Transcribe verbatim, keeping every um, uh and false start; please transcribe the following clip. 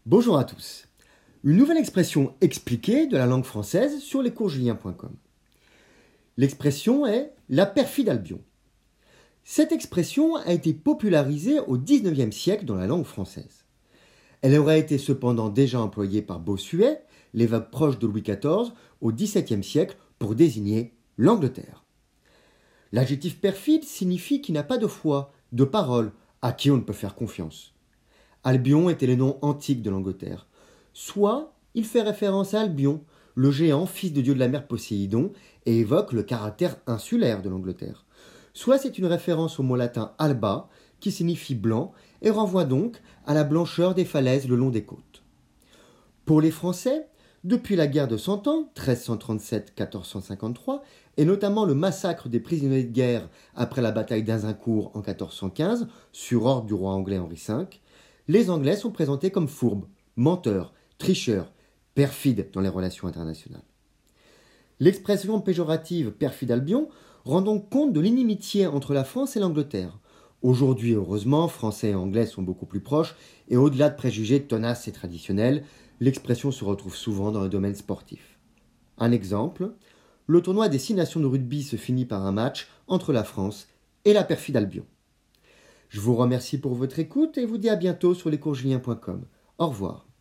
Bonjour à tous. Une nouvelle expression expliquée de la langue française sur lescoursjulien point com. L'expression est « la perfide Albion ». Cette expression a été popularisée au dix-neuvième siècle dans la langue française. Elle aurait été cependant déjà employée par Bossuet, l'évêque proche de Louis quatorze, au dix-septième siècle pour désigner l'Angleterre. L'adjectif perfide signifie qu'il n'a pas de foi, de parole, à qui on ne peut faire confiance. Albion était le nom antique de l'Angleterre. Soit il fait référence à Albion, le géant fils de dieu de la mer Poséidon, et évoque le caractère insulaire de l'Angleterre. Soit c'est une référence au mot latin alba, qui signifie blanc, et renvoie donc à la blancheur des falaises le long des côtes. Pour les Français, depuis la guerre de Cent Ans, treize cent trente-sept à quatorze cent cinquante-trois, et notamment le massacre des prisonniers de guerre après la bataille d'Azincourt en quatorze cent quinze, sur ordre du roi anglais Henri cinq, les Anglais sont présentés comme fourbes, menteurs, tricheurs, perfides dans les relations internationales. L'expression péjorative « perfide Albion » rend donc compte de l'inimitié entre la France et l'Angleterre. Aujourd'hui, heureusement, Français et Anglais sont beaucoup plus proches, et au-delà de préjugés tenaces et traditionnels, l'expression se retrouve souvent dans le domaine sportif. Un exemple, le tournoi des six nations de rugby se finit par un match entre la France et la perfide Albion. Je vous remercie pour votre écoute et vous dis à bientôt sur lescoursjulien point com. Au revoir.